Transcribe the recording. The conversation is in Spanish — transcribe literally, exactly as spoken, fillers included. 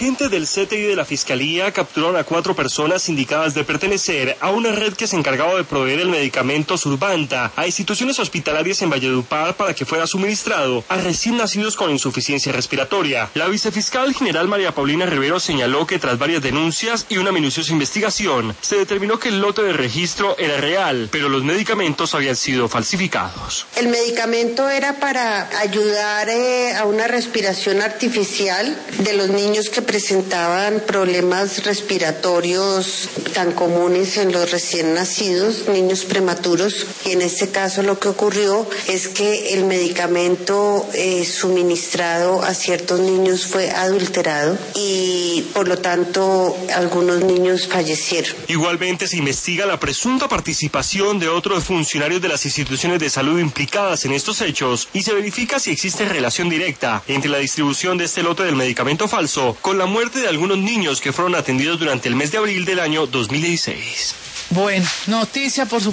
Agentes del C T I de la Fiscalía capturaron a cuatro personas indicadas de pertenecer a una red que se encargaba de proveer el medicamento Survanta a instituciones hospitalarias en Valledupar para que fuera suministrado a recién nacidos con insuficiencia respiratoria. La vicefiscal general María Paulina Rivero señaló que tras varias denuncias y una minuciosa investigación, se determinó que el lote de registro era real, pero los medicamentos habían sido falsificados. El medicamento era para ayudar eh, a una respiración artificial de los niños que presentaban problemas respiratorios tan comunes en los recién nacidos, niños prematuros, y en este caso lo que ocurrió es que el medicamento eh, suministrado a ciertos niños fue adulterado y por lo tanto algunos niños fallecieron. Igualmente se investiga la presunta participación de otros funcionarios de las instituciones de salud implicadas en estos hechos y se verifica si existe relación directa entre la distribución de este lote del medicamento falso con la muerte de algunos niños que fueron atendidos durante el mes de abril del año dos mil dieciséis. Bueno, noticia por su